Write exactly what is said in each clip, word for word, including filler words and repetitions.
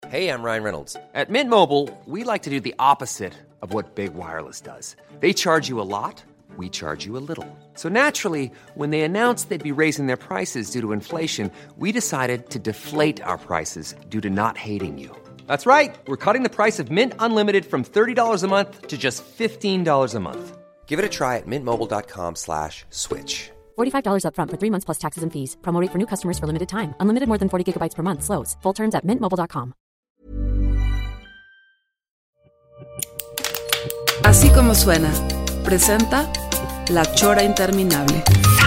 Hey, I'm Ryan Reynolds. At Mint Mobile, we like to do the opposite of what Big Wireless does. They charge you a lot, we charge you a little. So naturally, when they announced they'd be raising their prices due to inflation, we decided to deflate our prices due to not hating you. That's right. We're cutting the price of Mint Unlimited from thirty dollars a month to just fifteen dollars a month. Give it a try at mintmobile.com slash switch. forty-five dollars up front for three months plus taxes and fees. Promo rate for new customers for limited time. Unlimited more than forty gigabytes per month. Slows full terms at mint mobile dot com. Así como suena, presenta La Chora Interminable.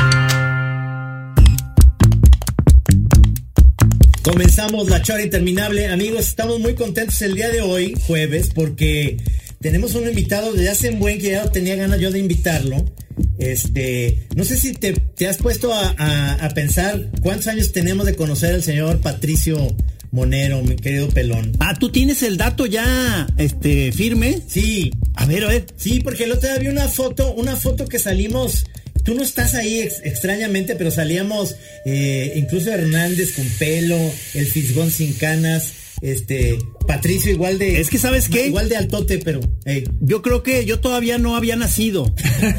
Comenzamos La Chora Interminable. Amigos, estamos muy contentos el día de hoy, jueves, porque tenemos un invitado desde hace un buen que ya tenía ganas yo de invitarlo. Este, no sé si te, te has puesto a, a, a pensar cuántos años tenemos de conocer al señor Patricio Monero, mi querido pelón. Ah, ¿tú tienes el dato ya este firme? Sí. A ver, a ver. Sí, porque el otro día vi una foto, una foto que salimos. Tú no estás ahí ex, extrañamente, pero salíamos eh, incluso Hernández con pelo, el Fisgón sin canas, este Patricio igual de. Es que ¿sabes qué? Igual de altote, pero. Hey. Yo creo que yo todavía no había nacido.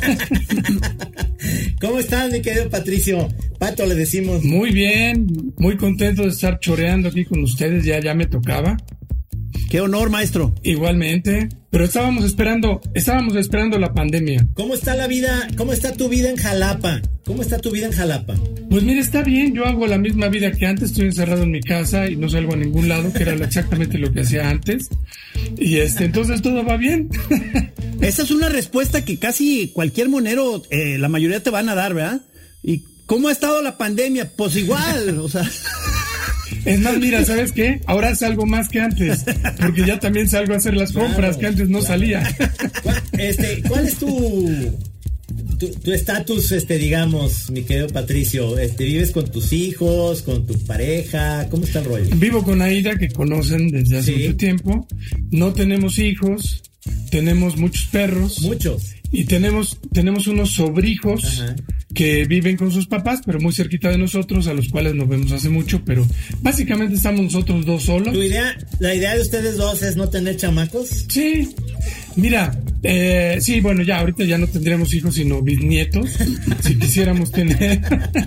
¿Cómo estás, mi querido Patricio? Pato le decimos. Muy bien, muy contento de estar choreando aquí con ustedes, ya, ya me tocaba. Qué honor, maestro. Igualmente, pero estábamos esperando, estábamos esperando la pandemia. ¿Cómo está la vida, cómo está tu vida en Jalapa? ¿Cómo está tu vida en Jalapa? Pues mire, está bien, yo hago la misma vida que antes, estoy encerrado en mi casa y no salgo a ningún lado, que era exactamente lo que hacía antes. Y este, entonces todo va bien. Esa es una respuesta que casi cualquier monero, eh, la mayoría te van a dar, ¿verdad? ¿Y cómo ha estado la pandemia? Pues igual, o sea... Es más, mira, ¿sabes qué? Ahora salgo más que antes, porque ya también salgo a hacer las compras, claro, que antes no claro. salía. Este, ¿cuál es tu tu estatus, este, digamos, mi querido Patricio? Este, ¿vives con tus hijos, con tu pareja? ¿Cómo está el rollo? Vivo con Aida, que conocen desde hace ¿Sí? mucho tiempo. No tenemos hijos, tenemos muchos perros. Muchos. Y tenemos, tenemos unos sobrijos. Ajá. Que viven con sus papás, pero muy cerquita de nosotros, a los cuales nos vemos hace mucho, pero básicamente estamos nosotros dos solos. ¿Tu idea, la idea de ustedes dos es no tener chamacos? Sí, mira, eh, sí, bueno, ya ahorita ya no tendríamos hijos, sino bisnietos, si quisiéramos tener.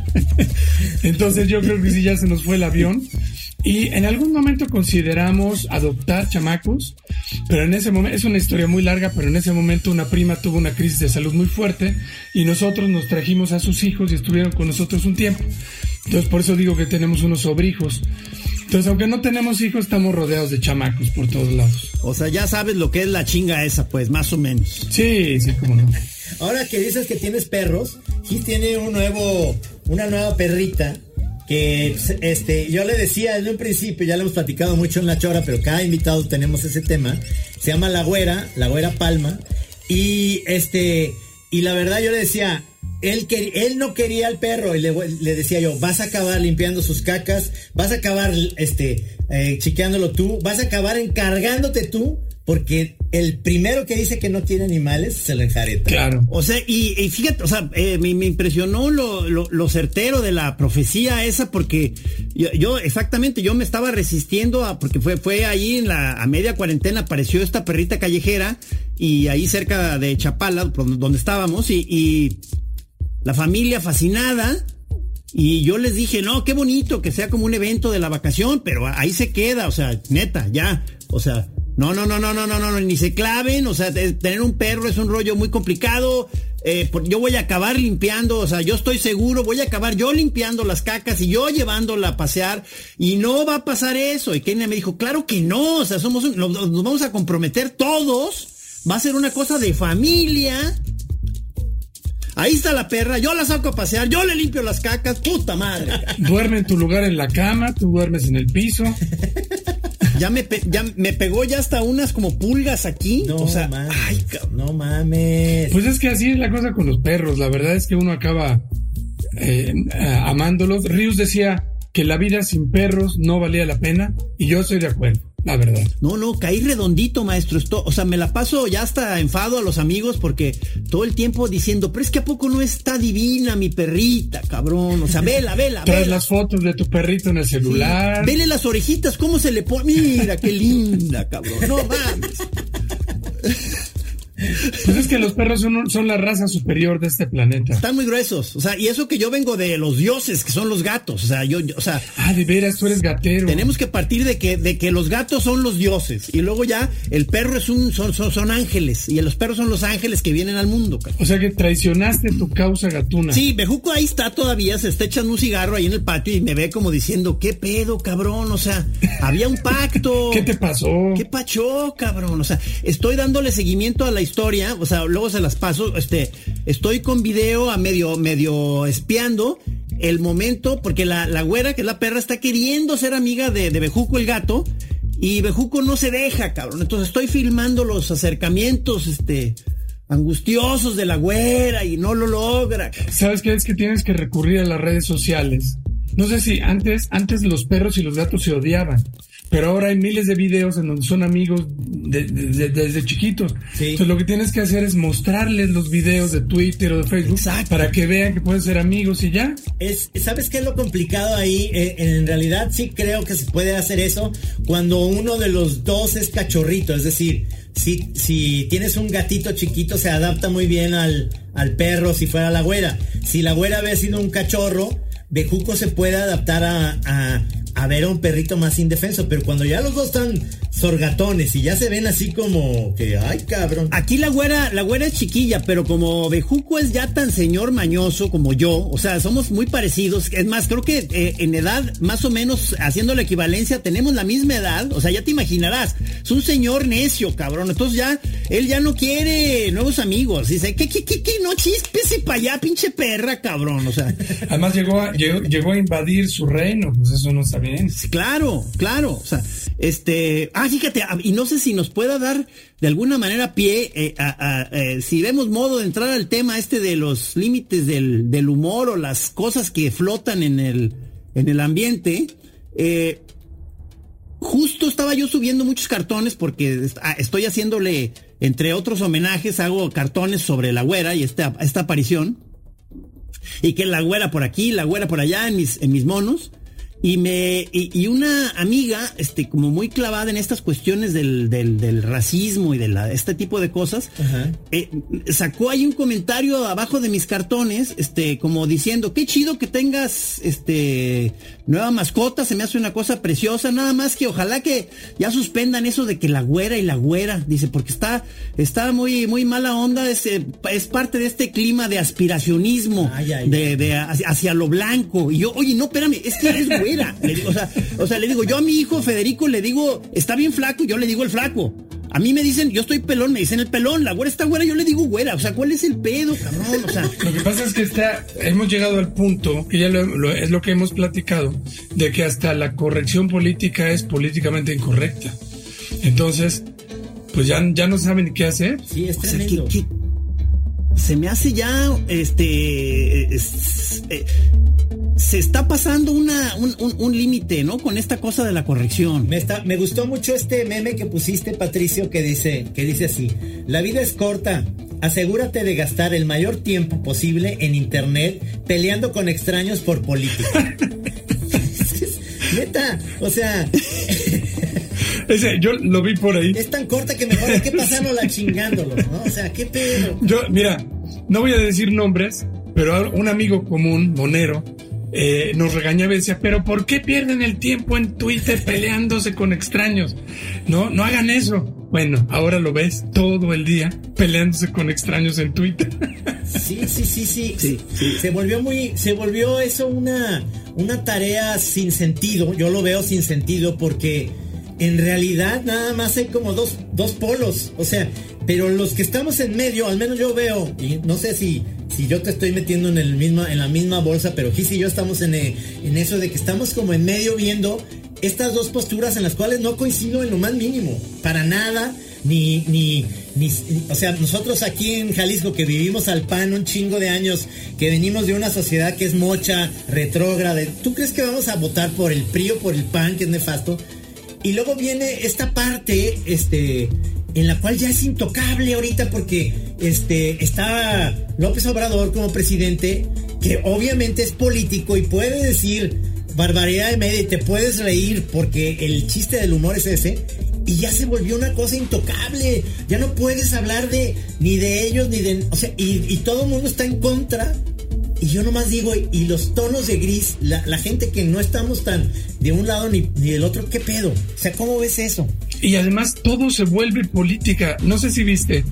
Entonces yo creo que sí, ya se nos fue el avión. Y en algún momento consideramos adoptar chamacos, pero en ese momento, es una historia muy larga, pero en ese momento una prima tuvo una crisis de salud muy fuerte y nosotros nos trajimos a sus hijos y estuvieron con nosotros un tiempo. Entonces por eso digo que tenemos unos sobrijos. Entonces aunque no tenemos hijos, estamos rodeados de chamacos por todos lados. O sea, ya sabes lo que es la chinga esa, pues, más o menos. Sí, sí, cómo no. Ahora que dices que tienes perros, Gis tiene un nuevo, una nueva perrita. Que este, yo le decía desde un principio, ya lo hemos platicado mucho en La Chora, pero cada invitado tenemos ese tema. Se llama La Güera, La Güera Palma. Y este, y la verdad yo le decía, él, quer, él no quería al perro. Y le, le decía yo, vas a acabar limpiando sus cacas, vas a acabar este, eh, chiqueándolo tú, vas a acabar encargándote tú. Porque el primero que dice que no tiene animales se lo enjareta. Claro. O sea, y, y fíjate, o sea, eh, me, me impresionó lo, lo, lo certero de la profecía esa, porque yo, yo, exactamente, yo me estaba resistiendo a, porque fue, fue ahí en la, a media cuarentena apareció esta perrita callejera, y ahí cerca de Chapala, donde estábamos, y, y la familia fascinada. Y yo les dije, no, qué bonito que sea como un evento de la vacación, pero ahí se queda, o sea, neta, ya, o sea, no, no, no, no, no, no, no, ni se claven, o sea, tener un perro es un rollo muy complicado, eh, yo voy a acabar limpiando, o sea, yo estoy seguro, voy a acabar yo limpiando las cacas y yo llevándola a pasear, y no va a pasar eso. Y Kenia me dijo, claro que no, o sea, somos un, nos, nos vamos a comprometer todos, va a ser una cosa de familia. Ahí está la perra, yo la saco a pasear, yo le limpio las cacas, puta madre. Duerme en tu lugar en la cama, tú duermes en el piso. Ya me, pe- ya me pegó ya hasta unas como pulgas aquí. No, o sea, mames, ay, no mames. Pues es que así es la cosa con los perros. La verdad es que uno acaba eh, amándolos. Rius decía que la vida sin perros no valía la pena, y yo estoy de acuerdo. la verdad. No, no, caí redondito, maestro. Esto, o sea, me la paso ya hasta enfado a los amigos porque todo el tiempo diciendo, pero es que ¿a poco no está divina mi perrita, cabrón? O sea, vela, vela, Traes vela. las fotos de tu perrito en el celular. Sí. Vele las orejitas, cómo se le pone. Mira, qué linda, cabrón. No mames. Pues es que los perros son, son la raza superior de este planeta. Están muy gruesos, o sea, y eso que yo vengo de los dioses, que son los gatos, o sea, yo, yo o sea... Ah, de veras, tú eres gatero. Tenemos que partir de que, de que los gatos son los dioses, y luego ya el perro es un, son, son, son ángeles, y los perros son los ángeles que vienen al mundo, cabrón. O sea que traicionaste tu causa gatuna. Sí, Bejuco ahí está todavía, se está echando un cigarro ahí en el patio y me ve como diciendo, ¿qué pedo, cabrón? O sea, había un pacto. ¿Qué te pasó? ¿Qué pachó, cabrón? O sea, estoy dándole seguimiento a la historia, o sea, luego se las paso, este, estoy con video a medio, medio espiando el momento, porque la, la güera, que es la perra, está queriendo ser amiga de, de Bejuco el gato, y Bejuco no se deja, cabrón. Entonces estoy filmando los acercamientos, este, angustiosos de la güera, y no lo logra. ¿Sabes qué? Es que tienes que recurrir a las redes sociales. No sé si antes, antes los perros y los gatos se odiaban, pero ahora hay miles de videos en donde son amigos de, de, de, desde chiquitos. Sí. Entonces lo que tienes que hacer es mostrarles los videos de Twitter o de Facebook. Exacto. Para que vean que pueden ser amigos y ya. Es, ¿sabes qué es lo complicado ahí? Eh, en realidad sí creo que se puede hacer eso cuando uno de los dos es cachorrito, es decir, si, si tienes un gatito chiquito se adapta muy bien al, al perro si fuera la güera. Si la güera había sido un cachorro, Bejuco se puede adaptar a, a, a ver a un perrito más indefenso, pero cuando ya los dos están sorgatones y ya se ven así como que, ay, cabrón. Aquí la güera, la güera es chiquilla, pero como Bejuco es ya tan señor mañoso como yo, o sea, somos muy parecidos. Es más, creo que eh, en edad, más o menos, haciendo la equivalencia, tenemos la misma edad. O sea, ya te imaginarás, es un señor necio, cabrón. Entonces ya, él ya no quiere nuevos amigos. Dice, ¿qué, qué, qué, qué? No chispese para allá, pinche perra, cabrón. O sea. Además llegó a, llegó, llegó a invadir su reino, pues eso no está bien. Claro, claro. O sea, este... Ah, fíjate, y no sé si nos pueda dar de alguna manera pie, eh, a, a, eh, si vemos modo de entrar al tema este de los límites del, del humor o las cosas que flotan en el, en el ambiente. Eh, justo estaba yo subiendo muchos cartones porque estoy haciéndole, entre otros homenajes, hago cartones sobre la güera y esta, esta aparición. Y que la güera por aquí, la güera por allá en mis, en mis monos. Y me y, y una amiga, este, como muy clavada en estas cuestiones del, del, del racismo y de la, este tipo de cosas, eh, sacó ahí un comentario abajo de mis cartones, este, como diciendo, qué chido que tengas, este, nueva mascota, se me hace una cosa preciosa, nada más que ojalá que ya suspendan eso de que la güera y la güera, dice, porque está, está muy, muy mala onda, es, es parte de este clima de aspiracionismo, ay, ay, de, ay. de hacia, hacia lo blanco. Y yo, oye, no, espérame, es que eres güera. Le digo, o sea, o sea, le digo, yo a mi hijo Federico le digo, está bien flaco, yo le digo el flaco. A mí me dicen, yo estoy pelón, me dicen el pelón, la güera está güera, yo le digo güera. O sea, ¿cuál es el pedo, cabrón? O sea, lo que pasa es que está, hemos llegado al punto, que ya lo, lo, es lo que hemos platicado, de que hasta la corrección política es políticamente incorrecta. Entonces, pues ya, ya no saben qué hacer. Sí, es o sea, tremendo. ¿qué, qué? Se me hace ya, este... Es, eh, se está pasando una, un, un, un límite, ¿no? Con esta cosa de la corrección. Me, está, me gustó mucho este meme que pusiste, Patricio, que dice, que dice así: la vida es corta, asegúrate de gastar el mayor tiempo posible en internet peleando con extraños por política. Neta, o sea... Ese, yo lo vi por ahí. Es tan corta que mejor hay que pasárnosla chingándolo, ¿no? O sea, qué pedo. Yo, mira, no voy a decir nombres, pero un amigo común, monero, eh, nos regañaba y decía, pero ¿por qué pierden el tiempo en Twitter peleándose con extraños? No, no hagan eso. Bueno, ahora lo ves todo el día peleándose con extraños en Twitter. Sí, sí, sí, sí, sí, sí. Se volvió muy, se volvió eso una, una tarea sin sentido. Yo lo veo sin sentido porque en realidad nada más hay como dos, dos polos. O sea, pero los que estamos en medio, al menos yo veo, y no sé si, si yo te estoy metiendo en el misma, en la misma bolsa, pero Gis y yo estamos en, en eso de que estamos como en medio viendo estas dos posturas en las cuales no coincido en lo más mínimo, para nada, ni, ni, ni, o sea, nosotros aquí en Jalisco que vivimos al pan un chingo de años, que venimos de una sociedad que es mocha, retrógrada, ¿tú crees que vamos a votar por el P R I o por el P A N, que es nefasto? y luego viene esta parte, este, en la cual ya es intocable ahorita porque, este, está López Obrador como presidente, que obviamente es político y puede decir barbaridad de media y te puedes reír porque el chiste del humor es ese, y ya se volvió una cosa intocable. Ya no puedes hablar de ni de ellos ni de, o sea, y, y todo el mundo está en contra. Y yo nomás digo, y los tonos de gris, la, la gente que no estamos tan de un lado ni, ni del otro, ¿qué pedo? O sea, ¿cómo ves eso? Y además todo se vuelve política. No sé si viste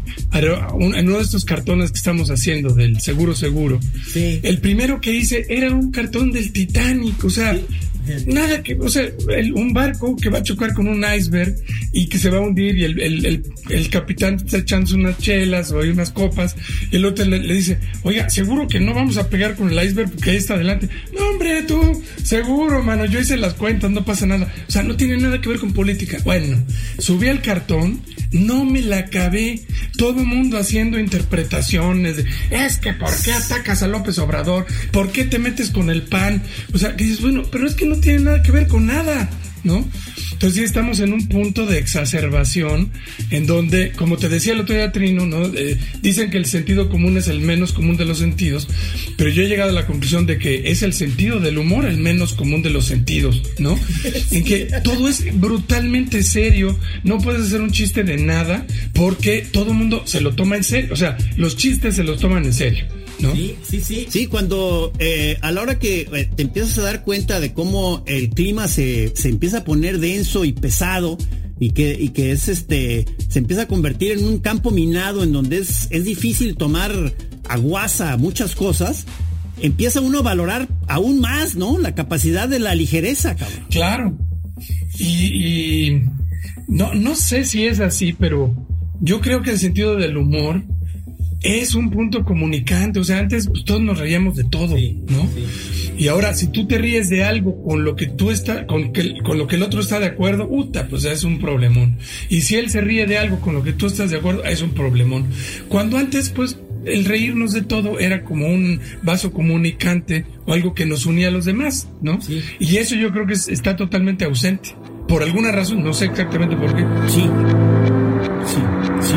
en uno de estos cartones que estamos haciendo del Seguro Seguro. Sí. El primero que hice era un cartón del Titanic, o sea... Sí. Nada que, o sea, el, un barco que va a chocar con un iceberg y que se va a hundir y el, el, el, el capitán está echándose unas chelas o hay unas copas y el otro le, le dice, oiga, seguro que no vamos a pegar con el iceberg porque ahí está adelante. No, hombre, tú, seguro, mano, yo hice las cuentas, no pasa nada. O sea, no tiene nada que ver con política. Bueno, subí al cartón, no me la acabé, todo el mundo haciendo interpretaciones de, es que ¿por qué atacas a López Obrador? ¿Por qué te metes con el P A N? O sea, que dices, bueno, pero es que no tiene nada que ver con nada, ¿no? Entonces sí estamos en un punto de exacerbación en donde, como te decía el otro día Trino, ¿no? Eh, dicen que el sentido común es el menos común de los sentidos, pero yo he llegado a la conclusión de que es el sentido del humor el menos común de los sentidos, ¿no? En que todo es brutalmente serio, no puedes hacer un chiste de nada porque todo el mundo se lo toma en serio, o sea, los chistes se los toman en serio, ¿no? Sí, sí, sí. Sí, cuando eh, a la hora que eh, te empiezas a dar cuenta de cómo el clima se, se empieza a poner denso y pesado y que, y que es este se empieza a convertir en un campo minado en donde es, es difícil tomar aguasa muchas cosas, empieza uno a valorar aún más, ¿no? La capacidad de la ligereza, cabrón. Claro. Y, y no, no sé si es así, pero yo creo que el sentido del humor es un punto comunicante. O sea, antes pues, todos nos reíamos de todo, sí, ¿no? Sí. Y ahora, si tú te ríes de algo con lo que tú estás, con que, con lo que el otro está de acuerdo, puta, pues es un problemón. Y si él se ríe de algo con lo que tú estás de acuerdo, es un problemón. Cuando antes, pues, el reírnos de todo era como un vaso comunicante o algo que nos unía a los demás, ¿no? Sí. Y eso yo creo que es, está totalmente ausente. Por alguna razón, no sé exactamente por qué. Sí. Sí, sí.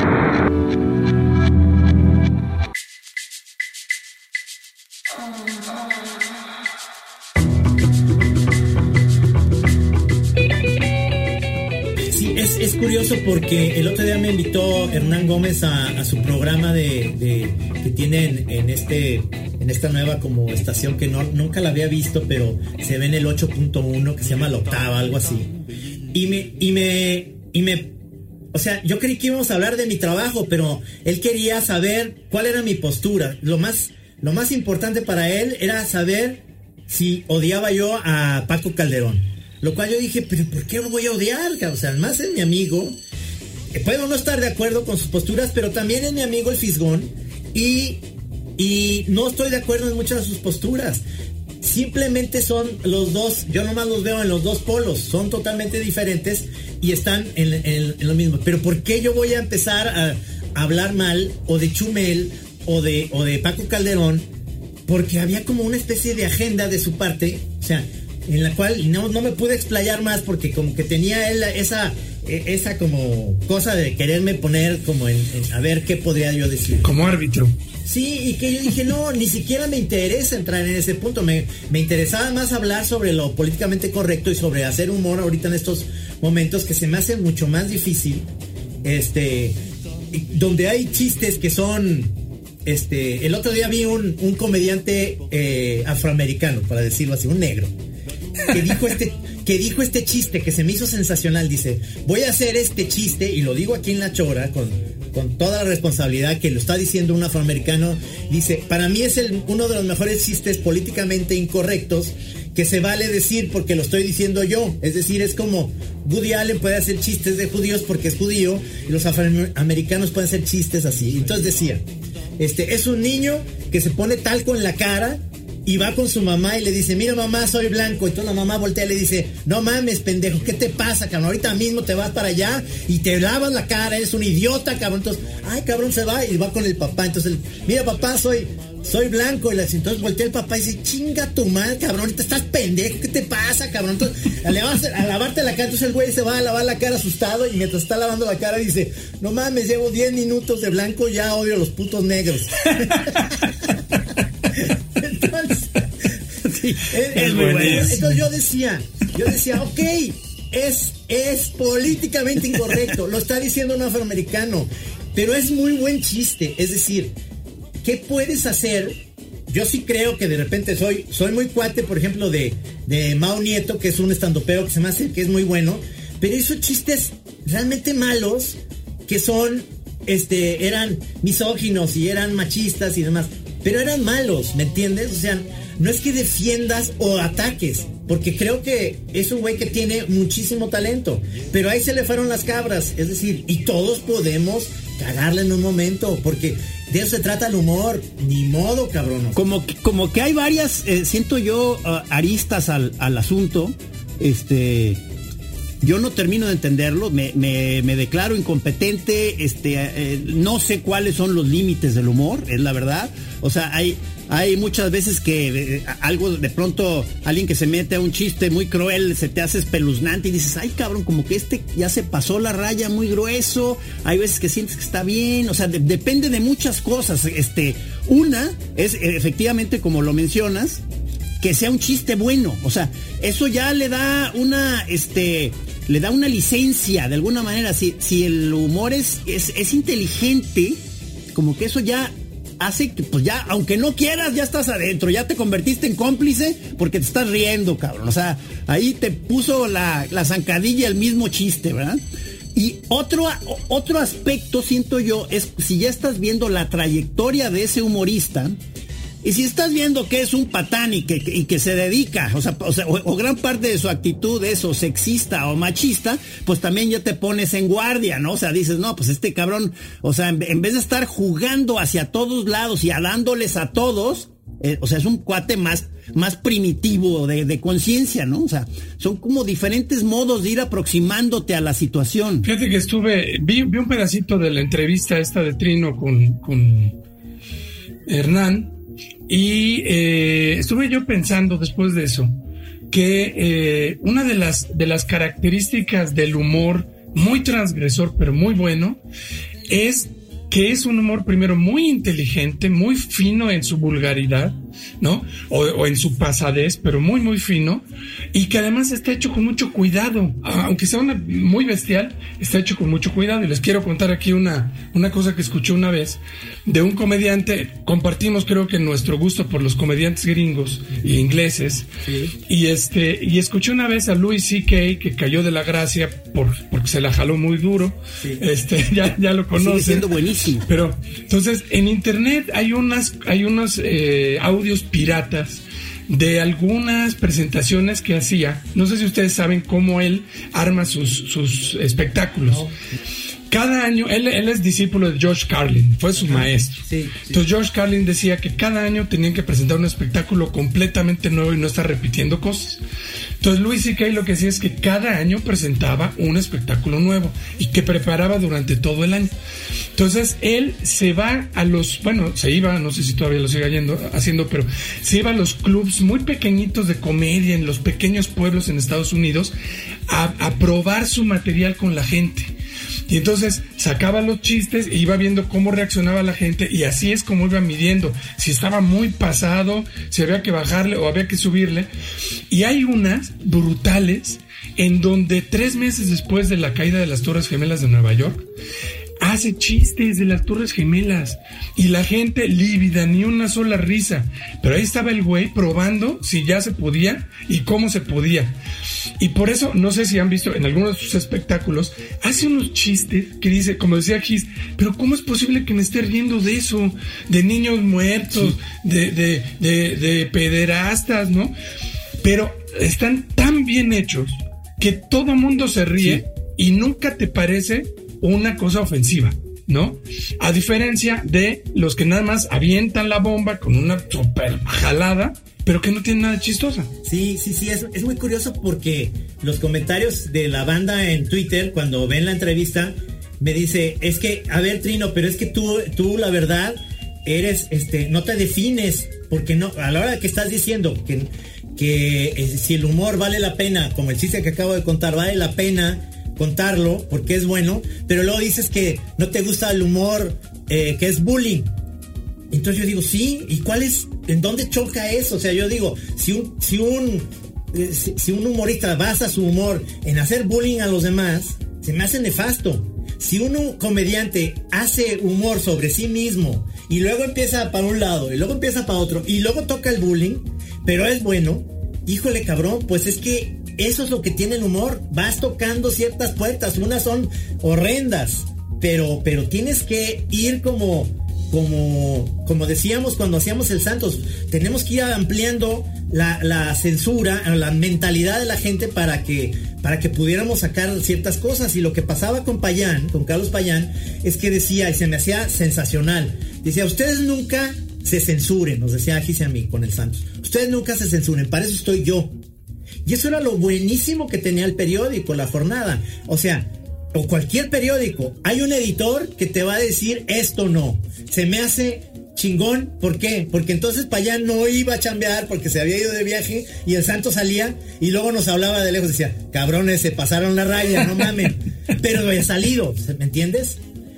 Es curioso porque el otro día me invitó Hernán Gómez a, a su programa de, de que tienen en este en esta nueva como estación que no, nunca la había visto, pero se ve en el ocho punto uno, que se llama La Octava, algo así. Y me y me y me o sea, yo creí que íbamos a hablar de mi trabajo, pero él quería saber cuál era mi postura. Lo más lo más importante para él era saber si odiaba yo a Paco Calderón. Lo cual yo dije, pero ¿por qué lo voy a odiar? O sea, además es mi amigo. Puedo no estar de acuerdo con sus posturas, pero también es mi amigo el Fisgón. Y, y no estoy de acuerdo en muchas de sus posturas. Simplemente son los dos, yo nomás los veo en los dos polos. Son totalmente diferentes y están en, en, en lo mismo. Pero ¿por qué yo voy a empezar a, a hablar mal o de Chumel o de, o de Paco Calderón? Porque había como una especie de agenda de su parte. O sea, en la cual no, no me pude explayar más porque como que tenía él esa esa como cosa de quererme poner como en, en a ver qué podría yo decir. Como árbitro. Sí, y que yo dije, no, ni siquiera me interesa entrar en ese punto. Me, me interesaba más hablar sobre lo políticamente correcto y sobre hacer humor ahorita en estos momentos que se me hace mucho más difícil. Este, donde hay chistes que son... Este, el otro día vi un, un comediante eh, afroamericano, para decirlo así, un negro, que dijo este que dijo este chiste que se me hizo sensacional. Dice, voy a hacer este chiste, y lo digo aquí en La Chora con, con toda la responsabilidad que lo está diciendo un afroamericano. Dice, para mí es el, uno de los mejores chistes políticamente incorrectos que se vale decir porque lo estoy diciendo yo. Es decir, es como Woody Allen puede hacer chistes de judíos porque es judío, y los afroamericanos pueden hacer chistes así. Entonces decía, este es un niño que se pone talco en la cara y va con su mamá y le dice, mira mamá, soy blanco. Entonces la mamá voltea y le dice, no mames, pendejo, ¿qué te pasa, cabrón? Ahorita mismo te vas para allá y te lavas la cara, eres un idiota, cabrón. Entonces, ay, cabrón, se va y va con el papá. Entonces, mira papá, soy... soy blanco. Y entonces voltea el papá y dice, chinga tu madre, cabrón, ahorita estás pendejo, ¿qué te pasa, cabrón? Entonces, a, lavarse, a lavarte la cara. Entonces el güey se va a lavar la cara asustado y mientras está lavando la cara dice, no mames, llevo diez minutos de blanco, ya odio a los putos negros. Entonces, sí, es, es muy bueno. Entonces yo decía, yo decía, ok, es, es políticamente incorrecto, lo está diciendo un afroamericano, pero es muy buen chiste. Es decir, ¿qué puedes hacer? Yo sí creo que de repente soy, soy muy cuate, por ejemplo, de, de Mao Nieto, que es un estandopero que se me hace que es muy bueno, pero hizo chistes realmente malos, que son, este, eran misóginos y eran machistas y demás, pero eran malos, ¿me entiendes? O sea, no es que defiendas o ataques, porque creo que es un güey que tiene muchísimo talento, pero ahí se le fueron las cabras, es decir, y todos podemos cagarle en un momento, porque de eso se trata el humor, ni modo, cabrón. Como que, como que hay varias, eh, siento yo, uh, aristas al, al asunto. Este, yo no termino de entenderlo, me, me, me declaro incompetente, este, eh, no sé cuáles son los límites del humor, es la verdad. O sea, hay... Hay muchas veces que eh, algo de pronto, alguien que se mete a un chiste muy cruel, se te hace espeluznante y dices, ay cabrón, como que este ya se pasó la raya muy grueso. Hay veces que sientes que está bien, o sea, de, depende de muchas cosas. Este, una es efectivamente, como lo mencionas, que sea un chiste bueno. O sea, eso ya le da una, este, le da una licencia de alguna manera. Si, si el humor es, es, es inteligente, como que eso ya hace que, pues ya, aunque no quieras, ya estás adentro, ya te convertiste en cómplice porque te estás riendo, cabrón. O sea, ahí te puso la, la zancadilla el mismo chiste, ¿verdad? Y otro, otro aspecto, siento yo, es si ya estás viendo la trayectoria de ese humorista, y si estás viendo que es un patán y que, y que se dedica, o sea, o, sea o, o gran parte de su actitud es o sexista o machista, pues también ya te pones en guardia, ¿no? O sea, dices, no, pues este cabrón, o sea, en, en vez de estar jugando hacia todos lados y dándoles a todos, eh, o sea, es un cuate más, más primitivo de, de conciencia, ¿no? O sea, son como diferentes modos de ir aproximándote a la situación. Fíjate que estuve, vi, vi un pedacito de la entrevista esta de Trino con, con Hernán. Y eh, estuve yo pensando después de eso que eh, una de las, de las características del humor muy transgresor pero muy bueno es que es un humor primero muy inteligente, muy fino en su vulgaridad, ¿no? O, o en su pasadez, pero muy muy fino, y que además está hecho con mucho cuidado, aunque sea una, muy bestial, está hecho con mucho cuidado. Y les quiero contar aquí una, una cosa que escuché una vez de un comediante. Compartimos, creo que, nuestro gusto por los comediantes gringos y ingleses, sí. y este y escuché una vez a Louis C K, que cayó de la gracia por, porque se la jaló muy duro, sí. este ya, ya lo conocen. Sigue siendo buenísimo. Pero entonces en internet hay unas hay unos eh, audios piratas de algunas presentaciones que hacía. No sé si ustedes saben cómo él arma sus, sus espectáculos. No. Cada año, él, él es discípulo de George Carlin, fue su Ajá. maestro. Sí, sí. Entonces George Carlin decía que cada año tenían que presentar un espectáculo completamente nuevo y no estar repitiendo cosas. Entonces Louis C K lo que hacía es que cada año presentaba un espectáculo nuevo y que preparaba durante todo el año. Entonces él se va a los, bueno, se iba, no sé si todavía lo sigue yendo, haciendo, pero se iba a los clubs muy pequeñitos de comedia en los pequeños pueblos en Estados Unidos a, a probar su material con la gente. Y entonces sacaba los chistes e iba viendo cómo reaccionaba la gente, y así es como iba midiendo si estaba muy pasado, si había que bajarle o había que subirle. Y hay unas brutales en donde tres meses después de la caída de las Torres Gemelas de Nueva York hace chistes de las Torres Gemelas y la gente lívida, ni una sola risa. Pero ahí estaba el güey probando si ya se podía y cómo se podía. Y por eso, no sé si han visto en algunos de sus espectáculos, hace unos chistes que dice, como decía Gis, pero ¿cómo es posible que me esté riendo de eso? De niños muertos, sí. de, de, de, de pederastas, ¿no? Pero están tan bien hechos que todo mundo se ríe, sí. y nunca te parece una cosa ofensiva, ¿no? A diferencia de los que nada más avientan la bomba con una super jalada pero que no tiene nada chistosa. Sí, sí, sí, es, es muy curioso porque los comentarios de la banda en Twitter, cuando ven la entrevista, me dice, es que, a ver, Trino, pero es que tú, tú la verdad, eres, este, no te defines, porque no, a la hora que estás diciendo que, que eh, si el humor vale la pena, como el chiste que acabo de contar, vale la pena contarlo, porque es bueno, pero luego dices que no te gusta el humor, eh, que es bullying. Entonces yo digo, sí, ¿y cuál es, en dónde choca eso? O sea, yo digo, si un, si un, eh, si, si un humorista basa su humor en hacer bullying a los demás, se me hace nefasto. Si un comediante hace humor sobre sí mismo y luego empieza para un lado y luego empieza para otro y luego toca el bullying, pero es bueno, híjole cabrón, pues es que eso es lo que tiene el humor. Vas tocando ciertas puertas, unas son horrendas, pero, pero tienes que ir como... Como, como decíamos cuando hacíamos el Santos, tenemos que ir ampliando la, la censura, la mentalidad de la gente para que, para que pudiéramos sacar ciertas cosas. Y lo que pasaba con Payán, con Carlos Payán, es que decía, y se me hacía sensacional, decía, ustedes nunca se censuren, nos decía Gise a mí con el Santos, ustedes nunca se censuren, para eso estoy yo. Y eso era lo buenísimo que tenía el periódico, La Jornada. O sea, o cualquier periódico, hay un editor que te va a decir esto no. Se me hace chingón, ¿por qué? Porque entonces Payán no iba a chambear porque se había ido de viaje y el Santo salía y luego nos hablaba de lejos, decía, cabrones, se pasaron la raya, no mamen. Pero había salido, ¿me entiendes?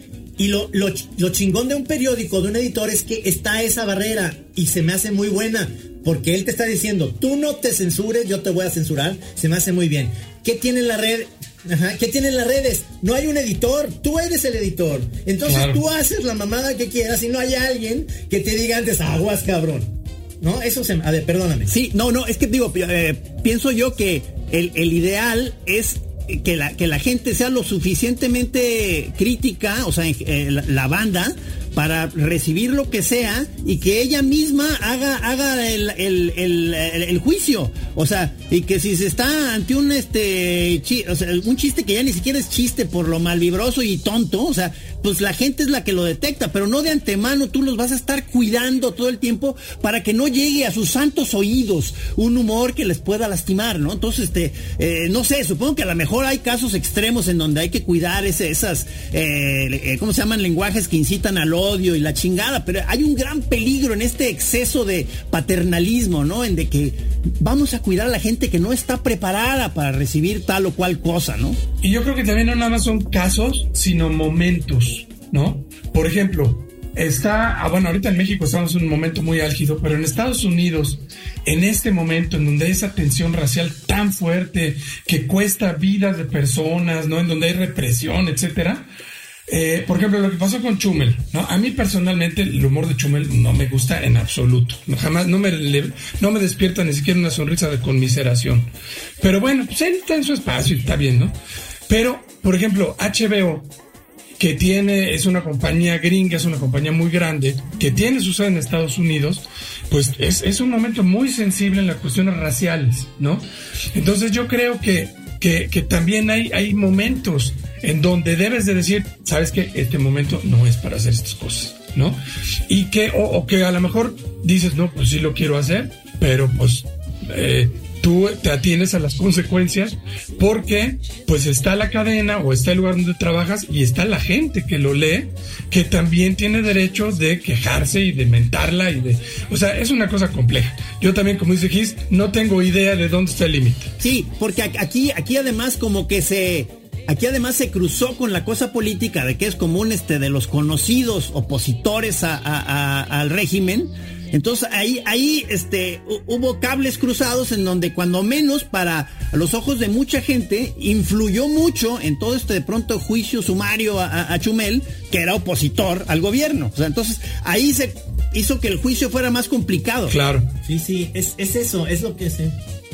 Y lo, lo, lo chingón de un periódico, de un editor, es que está esa barrera y se me hace muy buena, porque él te está diciendo, tú no te censures, yo te voy a censurar, se me hace muy bien. ¿Qué tiene la red? Ajá, ¿qué tienen las redes? No hay un editor, tú eres el editor. Entonces claro, tú haces la mamada que quieras y no hay alguien que te diga antes, aguas, cabrón. ¿No? Eso se... A ver, perdóname. Sí, no, no, es que digo, eh, pienso yo que el, el ideal es que la, que la gente sea lo suficientemente crítica, o sea, eh, la, la banda, para recibir lo que sea y que ella misma haga haga el, el, el, el, el juicio, o sea, y que si se está ante un este chi, o sea, un chiste que ya ni siquiera es chiste por lo malvibroso y tonto, o sea, pues la gente es la que lo detecta, pero no de antemano tú los vas a estar cuidando todo el tiempo para que no llegue a sus santos oídos un humor que les pueda lastimar, ¿no? Entonces, este, eh, no sé, supongo que a lo mejor hay casos extremos en donde hay que cuidar ese, esas, eh, ¿cómo se llaman? Lenguajes que incitan al odio y la chingada, pero hay un gran peligro en este exceso de paternalismo, ¿no? En de que vamos a cuidar a la gente que no está preparada para recibir tal o cual cosa, ¿no? Y yo creo que también no nada más son casos, sino momentos, ¿no? Por ejemplo, está, ah, bueno, ahorita en México estamos en un momento muy álgido, pero en Estados Unidos, en este momento en donde hay esa tensión racial tan fuerte que cuesta vidas de personas, ¿no? En donde hay represión, etcétera. Eh, por ejemplo, lo que pasó con Chumel, ¿no? A mí personalmente el humor de Chumel no me gusta en absoluto. No, jamás, no me, le, no me despierta ni siquiera una sonrisa de conmiseración. Pero bueno, pues él está en su espacio y está bien, ¿no? Pero, por ejemplo, H B O, que tiene, es una compañía gringa, es una compañía muy grande, que tiene su sede en Estados Unidos, pues es, es un momento muy sensible en las cuestiones raciales, ¿no? Entonces yo creo que, que, que también hay, hay momentos en donde debes de decir, ¿sabes qué? Este momento no es para hacer estas cosas, ¿no? Y que, o, o que a lo mejor dices, no, pues sí lo quiero hacer, pero pues eh, tú te atienes a las consecuencias porque pues está la cadena o está el lugar donde trabajas y está la gente que lo lee, que también tiene derecho de quejarse y de mentarla y de... O sea, es una cosa compleja. Yo también, como dice Gis, no tengo idea de dónde está el límite. Sí, porque aquí, aquí además como que se... Aquí además se cruzó con la cosa política de que es común este de los conocidos opositores a, a, a, al régimen. Entonces ahí, ahí este, hubo cables cruzados en donde cuando menos para los ojos de mucha gente influyó mucho en todo este de pronto juicio sumario a, a Chumel, que era opositor al gobierno. O sea, entonces ahí se hizo que el juicio fuera más complicado. Claro. Sí, sí, es, es eso, es lo que es.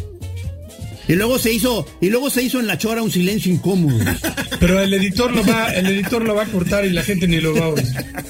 Y luego se hizo, y luego se hizo en la chora un silencio incómodo. Pero el editor lo va, el editor lo va a cortar y la gente ni lo va a oír.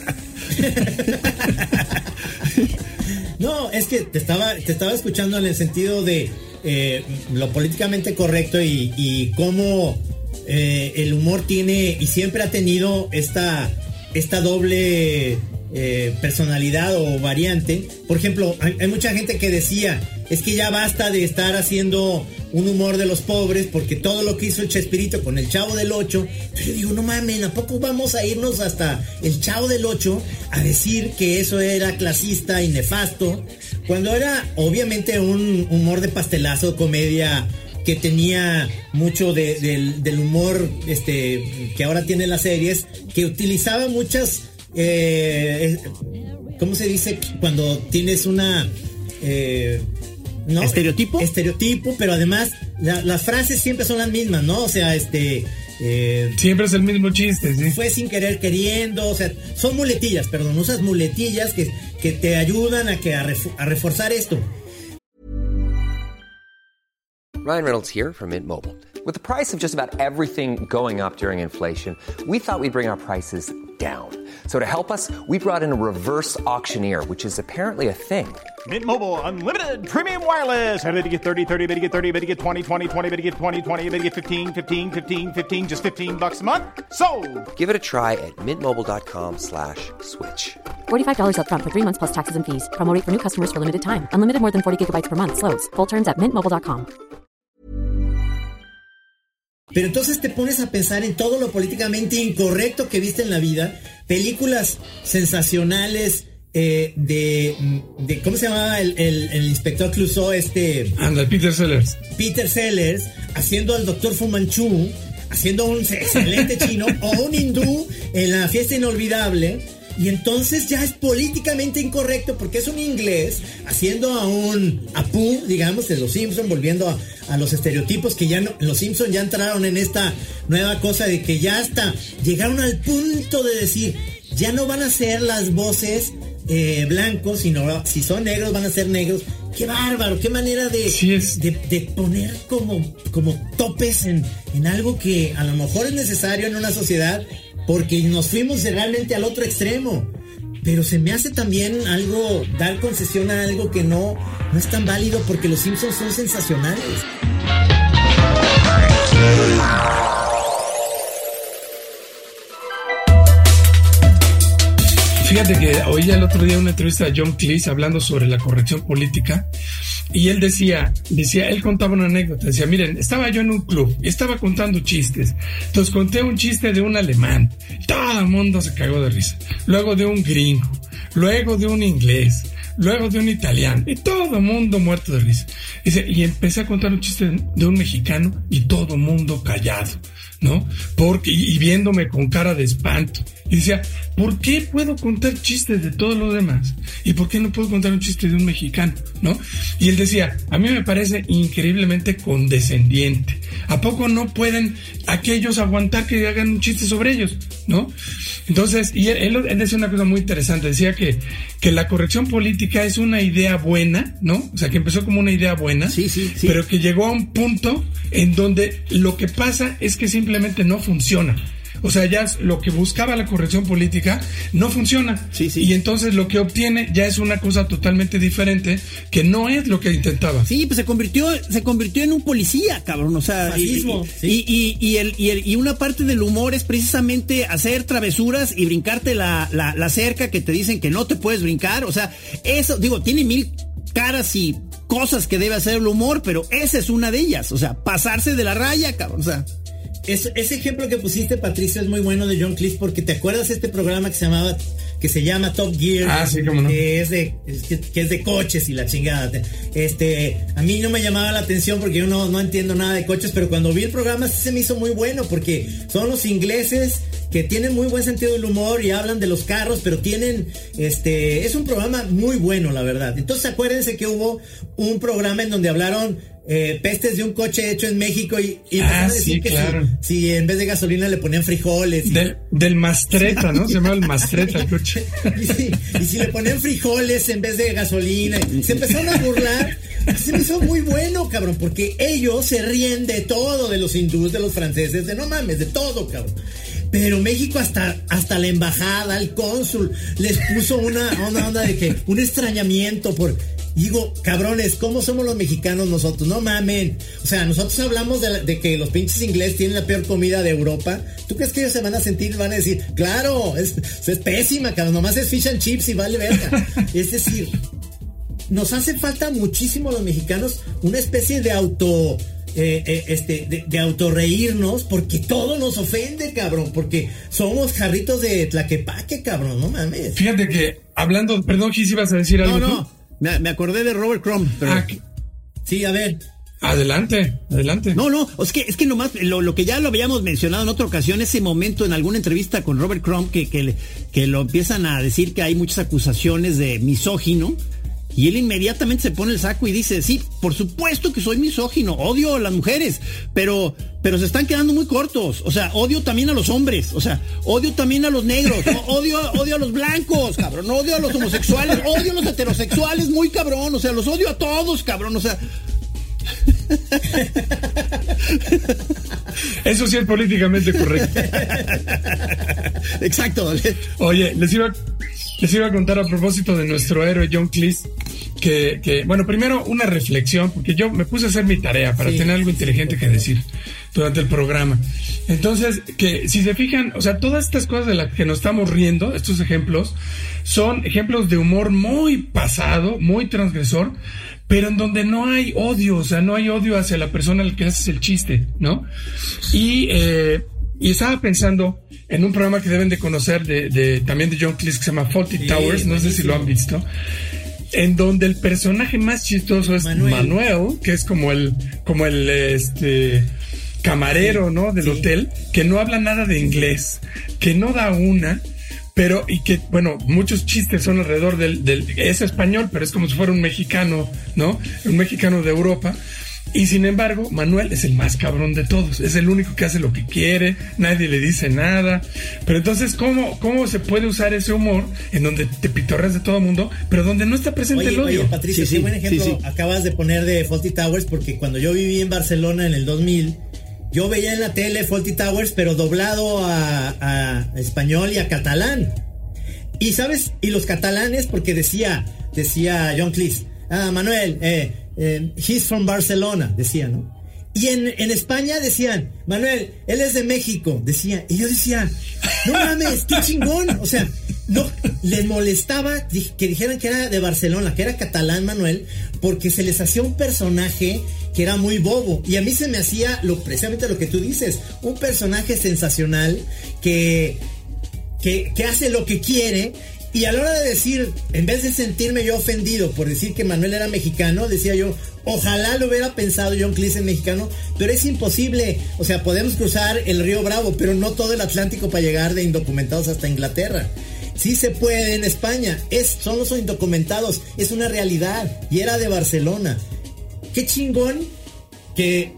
No, es que te estaba, te estaba escuchando en el sentido de eh, lo políticamente correcto y, y cómo eh, el humor tiene y siempre ha tenido esta, esta doble eh, personalidad o variante. Por ejemplo, hay, hay mucha gente que decía, es que ya basta de estar haciendo un humor de los pobres, porque todo lo que hizo el Chespirito con el Chavo del Ocho, yo digo, no mames, ¿a poco vamos a irnos hasta el Chavo del Ocho a decir que eso era clasista y nefasto? Cuando era obviamente un humor de pastelazo, comedia que tenía mucho de, de, del humor este que ahora tiene las series, que utilizaba muchas, eh, ¿cómo se dice? Cuando tienes una... Eh, ¿no? ¿Estereotipo? Estereotipo, pero además la, las frases siempre son las mismas, ¿no? O sea, este... Eh, siempre es el mismo chiste, ¿sí? Fue sin querer queriendo, o sea, son muletillas, perdón, usas muletillas que, que te ayudan a, que, a, ref, a reforzar esto. Ryan Reynolds here from Mint Mobile. With the price of just about everything going up during inflation, we thought we'd bring our prices down. So to help us, we brought in a reverse auctioneer, which is apparently a thing. Mint Mobile Unlimited Premium Wireless. How to get thirty, thirty, how to get thirty, how to get twenty, twenty, twenty, how to get twenty, twenty, how to get fifteen, fifteen, fifteen, fifteen, just fifteen bucks a month? Sold! Give it a try at mintmobile.com slash switch. forty-five dollars up front for three months plus taxes and fees. Promo rate for new customers for limited time. Unlimited more than forty gigabytes per month. Slows full terms at mint mobile dot com. Pero entonces te pones a pensar en todo lo políticamente incorrecto que viste en la vida. Películas sensacionales eh, de, de... ¿Cómo se llamaba el, el, el inspector Clouseau? Este... Anda, Peter Sellers. Peter Sellers, haciendo al doctor Fu Manchu, haciendo un excelente chino, o un hindú en La Fiesta Inolvidable. Y entonces ya es políticamente incorrecto porque es un inglés haciendo a un Apu, digamos, de los Simpson, volviendo a, a los estereotipos que ya no, los Simpson ya entraron en esta nueva cosa de que ya hasta llegaron al punto de decir, ya no van a ser las voces eh, blancos, sino si son negros van a ser negros. Qué bárbaro, qué manera de, sí es. de, de poner como, como topes en, en algo que a lo mejor es necesario en una sociedad, porque nos fuimos realmente al otro extremo. Pero se me hace también algo, dar concesión a algo que no, no es tan válido, porque los Simpsons son sensacionales. Fíjate que oí el otro día una entrevista a John Cleese hablando sobre la corrección política, y él decía, decía, él contaba una anécdota, decía, miren, estaba yo en un club y estaba contando chistes, entonces conté un chiste de un alemán, todo el mundo se cagó de risa, luego de un gringo, luego de un inglés, luego de un italiano, y todo el mundo muerto de risa. Dice, y empecé a contar un chiste de un mexicano y todo el mundo callado, ¿no? Porque, y, y viéndome con cara de espanto. Y decía, ¿por qué puedo contar chistes de todos los demás? ¿Y por qué no puedo contar un chiste de un mexicano? ¿No? Y él decía, a mí me parece increíblemente condescendiente. ¿A poco no pueden aquellos aguantar que hagan un chiste sobre ellos? ¿No? Entonces, y él, él, él decía una cosa muy interesante, decía que, que la corrección política es una idea buena, ¿no? O sea, que empezó como una idea buena, sí, sí, sí. pero que llegó a un punto en donde lo que pasa es que simplemente no funciona. O sea, ya lo que buscaba la corrección política no funciona. Sí, sí. Y entonces lo que obtiene ya es una cosa totalmente diferente, que no es lo que intentaba. Sí, pues se convirtió, se convirtió en un policía, cabrón. O sea, fascismo. Y, sí. y, y, y, el, y, el, y una parte del humor es precisamente hacer travesuras y brincarte la, la, la cerca que te dicen que no te puedes brincar. O sea, eso, digo, tiene mil caras y cosas que debe hacer el humor, pero esa es una de ellas. O sea, pasarse de la raya, cabrón. O sea. Es, ese ejemplo que pusiste, Patricio, es muy bueno de John Cleese, porque te acuerdas de este programa que se llamaba, que se llama Top Gear, ah, sí, cómo no. que es de que, que es de coches y la chingada. Este, a mí no me llamaba la atención porque yo no, no entiendo nada de coches, pero cuando vi el programa sí se me hizo muy bueno, porque son los ingleses que tienen muy buen sentido del humor y hablan de los carros, pero tienen, este, es un programa muy bueno, la verdad. Entonces acuérdense que hubo un programa en donde hablaron Eh, pestes de un coche hecho en México y, y ah, a decir sí, que claro. si, si en vez de gasolina le ponían frijoles y, del, del Mastreta, ¿no? Se llama el Mastreta el coche. y, si, y si le ponían frijoles en vez de gasolina, se empezaron a burlar. Se me hizo muy bueno, cabrón, porque ellos se ríen de todo, de los hindúes, de los franceses, de no mames, de todo, cabrón. Pero México hasta, hasta la embajada, el cónsul, les puso una, una onda de que un extrañamiento por Y digo, cabrones, ¿cómo somos los mexicanos nosotros? No mamen. O sea, nosotros hablamos de, la, de que los pinches ingleses tienen la peor comida de Europa. ¿Tú crees que ellos se van a sentir, van a decir, claro, es, es pésima, cabrón, nomás es fish and chips y vale verga? Es decir, nos hace falta muchísimo los mexicanos una especie de auto... Eh, eh, este, de, de autorreírnos, porque todo nos ofende, cabrón, porque somos jarritos de tlaquepaque, cabrón, no mames. Fíjate que, hablando, perdón, Gis, ibas a decir algo. No, tú? no, me, me acordé de Robert Crumb, pero... Ah, que- Sí, a ver. adelante, adelante. No, no, es que, es que nomás, lo, lo que ya lo habíamos mencionado en otra ocasión, ese momento en alguna entrevista con Robert Crumb, que, que, le- que lo empiezan a decir que hay muchas acusaciones de misógino, y él inmediatamente se pone el saco y dice, sí, por supuesto que soy misógino, odio a las mujeres, pero, pero se están quedando muy cortos, o sea, odio también a los hombres, o sea, odio también a los negros, o- odio, odio a los blancos, cabrón, odio a los homosexuales, odio a los heterosexuales, muy cabrón, o sea, los odio a todos, cabrón, o sea... Eso sí es políticamente correcto. Exacto. Oye, les iba, les iba a contar a propósito de nuestro héroe John Cleese, que, que, bueno, primero una reflexión, porque yo me puse a hacer mi tarea para Sí, tener algo inteligente sí, que decir durante el programa. Entonces, que si se fijan, o sea, todas estas cosas de las que nos estamos riendo, estos ejemplos, son ejemplos de humor muy pasado, muy transgresor, pero en donde no hay odio, o sea, no hay odio hacia la persona al que haces el chiste, ¿no? Y, eh, y estaba pensando en un programa que deben de conocer de, de también de John Cleese que se llama Fawlty Sí, Towers, no sé si lo han visto, en donde el personaje más chistoso es Manuel. Manuel, que es como el, como el, este, camarero, ¿no? Del Sí. hotel, que no habla nada de inglés, que no da una, pero, y que, bueno, muchos chistes son alrededor del, del, es español, pero es como si fuera un mexicano, ¿no? Un mexicano de Europa. Y sin embargo, Manuel es el más cabrón de todos, es el único que hace lo que quiere, nadie le dice nada. Pero entonces, ¿cómo, cómo se puede usar ese humor en donde te pitorreas de todo el mundo, pero donde no está presente Oye, el odio? oye, Patricio, Sí, qué sí, buen ejemplo sí, sí. acabas de poner de Fawlty Towers, porque cuando yo viví en Barcelona en el dos mil, yo veía en la tele Fawlty Towers, pero doblado a, a español y a catalán. Y sabes, y los catalanes, porque decía, decía John Cleese, ah, Manuel, eh, eh, he's from Barcelona, decía, ¿no? Y en, en España decían, Manuel, él es de México, decía. Y yo decía, no mames, qué chingón. O sea, no, les molestaba que dijeran que era de Barcelona, que era catalán Manuel, porque se les hacía un personaje que era muy bobo. Y a mí se me hacía lo, precisamente lo que tú dices, un personaje sensacional que, que, que hace lo que quiere. Y a la hora de decir, en vez de sentirme yo ofendido por decir que Manuel era mexicano, decía yo, ojalá lo hubiera pensado John Cleese en mexicano, pero es imposible. O sea, podemos cruzar el río Bravo, pero no todo el Atlántico para llegar de indocumentados hasta Inglaterra. Sí se puede en España, es, son los indocumentados, es una realidad, y era de Barcelona. Qué chingón que,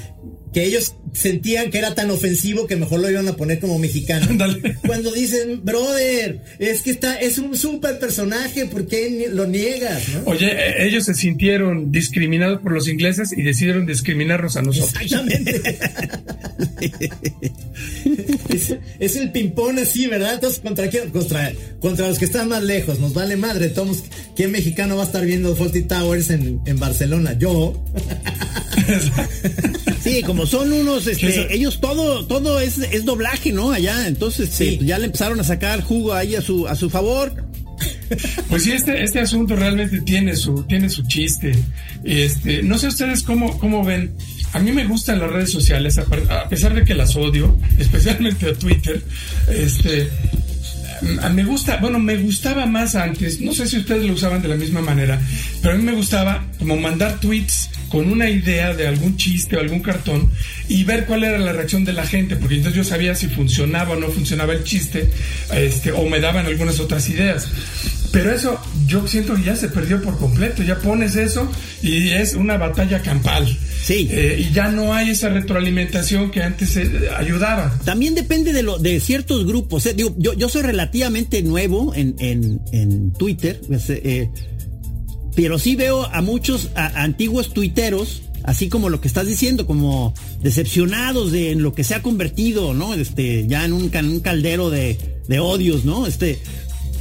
que ellos sentían que era tan ofensivo que mejor lo iban a poner como mexicano. Ándale. Cuando dicen, brother, es que está, es un súper personaje, ¿por qué ni- lo niegas? ¿No? Oye, eh, ellos se sintieron discriminados por los ingleses y decidieron discriminarnos a nosotros. Exactamente. es, es el ping-pong así, ¿verdad? Entonces, ¿contra quién? Contra, contra los que están más lejos. Nos vale madre. Todos, ¿quién mexicano va a estar viendo Fawlty Towers en, en Barcelona? Yo. Sí, como son unos, este, Sí, sí. ellos todo, todo es, es doblaje, ¿no? Allá, entonces Sí. eh, ya le empezaron a sacar jugo ahí a su, a su favor. Pues sí, este, este asunto realmente tiene su, tiene su chiste. Este, no sé ustedes cómo, cómo ven. A mí me gustan las redes sociales, a, par- a pesar de que las odio, especialmente a Twitter. Este, a- me gusta, bueno, me gustaba más antes. No sé si ustedes lo usaban de la misma manera, pero a mí me gustaba como mandar tweets con una idea de algún chiste o algún cartón y ver cuál era la reacción de la gente, porque entonces yo sabía si funcionaba o no funcionaba el chiste, este, o me daban algunas otras ideas. Pero eso yo siento que ya se perdió por completo. Ya pones eso y es una batalla campal. Sí. Eh, y ya no hay esa retroalimentación que antes eh, ayudaba. También depende de lo, de ciertos grupos. ¿eh? Digo, yo, yo soy relativamente nuevo en, en, en Twitter, pues, eh, pero sí veo a muchos a, a antiguos tuiteros, así como lo que estás diciendo, como decepcionados de en lo que se ha convertido, ¿no? Este, ya en un, en un caldero de, de odios, ¿no? Este,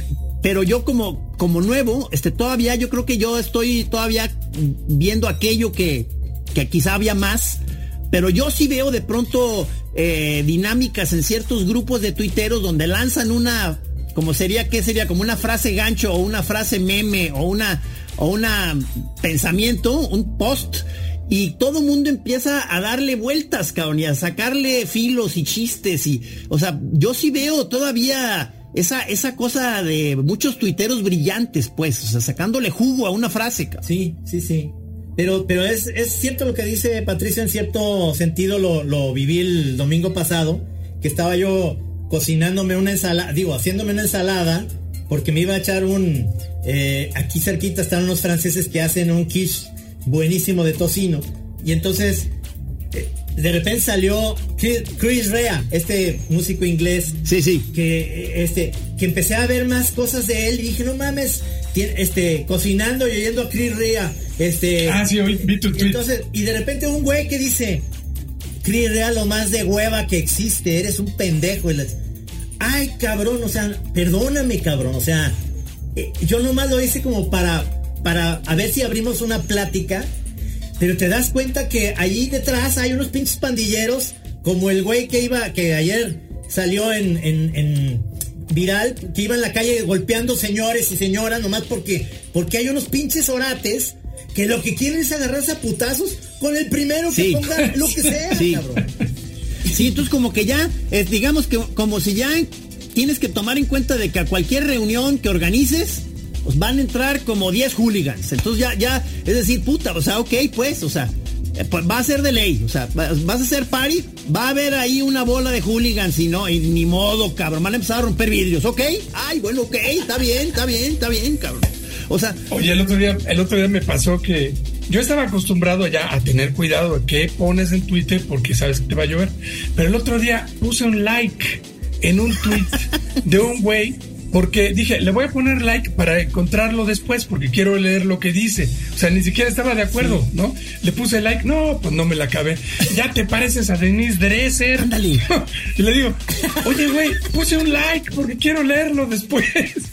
pero yo como, como nuevo, este, todavía yo creo que yo estoy todavía viendo aquello que, que quizá había más, pero yo sí veo de pronto eh, dinámicas en ciertos grupos de tuiteros donde lanzan una, como sería, ¿qué sería? Como una frase gancho o una frase meme o una, o una pensamiento, un post, y todo el mundo empieza a darle vueltas, cabrón, y a sacarle filos y chistes y, o sea, yo sí veo todavía esa, esa cosa de muchos tuiteros brillantes, pues, o sea, sacándole jugo a una frase, cabrón. Sí, sí, sí. Pero, pero es, es cierto lo que dice Patricio, en cierto sentido lo, lo viví el domingo pasado, que estaba yo cocinándome una ensalada, digo, haciéndome una ensalada, porque me iba a echar un, eh, aquí cerquita están unos franceses que hacen un quiche buenísimo de tocino, y entonces eh, de repente salió Chris Rea, este músico inglés, sí, sí, que este, que empecé a ver más cosas de él y dije, no mames, tiene, este, cocinando y oyendo a Chris Rea, este, ah, sí, hoy vi tu tweet. Entonces, y de repente un güey que dice, Chris Rea, lo más de hueva que existe, eres un pendejo, y les, ay, cabrón, o sea, perdóname, cabrón, o sea, eh, yo nomás lo hice como para para a ver si abrimos una plática, pero te das cuenta que ahí detrás hay unos pinches pandilleros, como el güey que iba, que ayer salió en, en, en viral, que iba en la calle golpeando señores y señoras, nomás porque, porque hay unos pinches orates que lo que quieren es agarrarse a putazos con el primero que sí. ponga lo que sea, sí. cabrón. Sí, entonces como que ya, eh, digamos que como si ya tienes que tomar en cuenta de que a cualquier reunión que organices, pues van a entrar como diez hooligans. Entonces ya, ya, es decir, puta, o sea, ok, pues, o sea, eh, pues va a ser de ley, o sea, vas a hacer party, va a haber ahí una bola de hooligans y no, y ni modo, cabrón, van a empezar a romper vidrios, ok, ay, bueno, ok, está bien, está bien, está bien, cabrón. O sea, oye, el otro día, el otro día me pasó que yo estaba acostumbrado ya a tener cuidado de qué pones en Twitter porque sabes que te va a llover, pero el otro día puse un like en un tweet de un güey, porque dije, le voy a poner like para encontrarlo después, porque quiero leer lo que dice. O sea, ni siquiera estaba de acuerdo, sí. ¿no? Le puse like, no, pues no me la acabé. Ya te pareces a Denise Dresser. Ándale. Y le digo, oye, güey, puse un like porque quiero leerlo después.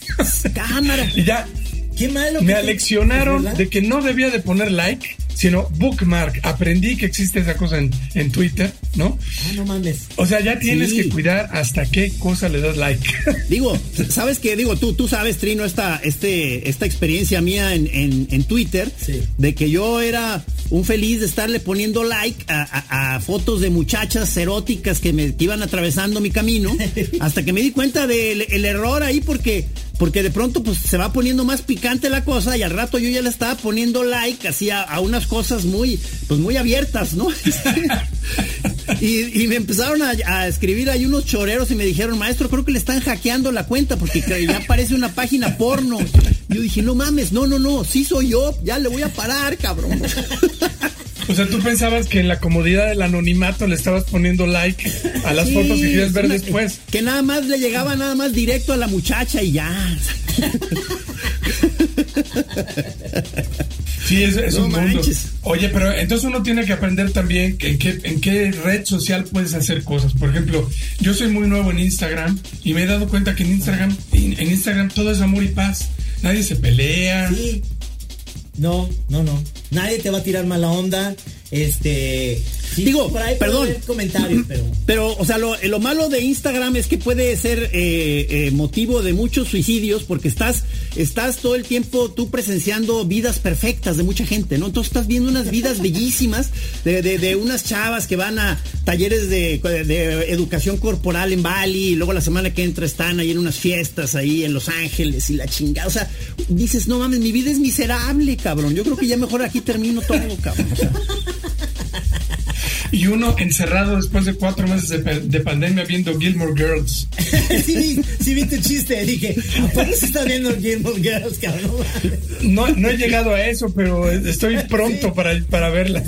Cámara. Y ya, qué malo. Me aleccionaron de que no debía de poner like, sino bookmark. Aprendí que existe esa cosa en, en Twitter, ¿no? Ah, no mames. O sea, ya tienes sí. que cuidar hasta qué cosa le das like. Digo, ¿sabes qué? Digo, tú, tú sabes, Trino, esta, este, esta experiencia mía en, en, en Twitter, sí. de que yo era un feliz de estarle poniendo like a, a, a fotos de muchachas eróticas que me que iban atravesando mi camino, hasta que me di cuenta del el error ahí, porque... Porque de pronto pues se va poniendo más picante la cosa y al rato yo ya le estaba poniendo like así a, a unas cosas muy, pues muy abiertas, ¿no? y, y me empezaron a, a escribir ahí unos choreros y me dijeron, maestro, creo que le están hackeando la cuenta porque ya parece una página porno. Y yo dije, no mames, no, no, no, sí soy yo, ya le voy a parar, cabrón. O sea, tú pensabas que en la comodidad del anonimato le estabas poniendo like a las sí, fotos que querías ver una, después. Que nada más le llegaba nada más directo a la muchacha y ya. Sí, es, es no un mundo. Manches. Oye, pero entonces uno tiene que aprender también en qué, en qué red social puedes hacer cosas. Por ejemplo, yo soy muy nuevo en Instagram y me he dado cuenta que en Instagram, en Instagram todo es amor y paz. Nadie se pelea. Sí. No, no, no. Nadie te va a tirar mala onda. Este. Sí, digo, por ahí perdón. Comentarios, pero. Pero, o sea, lo, lo malo de Instagram es que puede ser eh, eh, motivo de muchos suicidios porque estás, estás todo el tiempo tú presenciando vidas perfectas de mucha gente, ¿no? Entonces estás viendo unas vidas bellísimas de, de, de unas chavas que van a talleres de, de, de educación corporal en Bali y luego la semana que entra están ahí en unas fiestas ahí en Los Ángeles y la chingada. O sea, dices, no mames, mi vida es miserable, cabrón. Yo creo que ya mejor aquí termino todo, cabrón. O sea. Y uno encerrado después de cuatro meses de, de pandemia viendo Gilmore Girls. sí, sí vi tu chiste. Dije, ¿por qué se está viendo Gilmore Girls, cabrón? No, no he llegado a eso, pero estoy pronto sí. para, para verlas.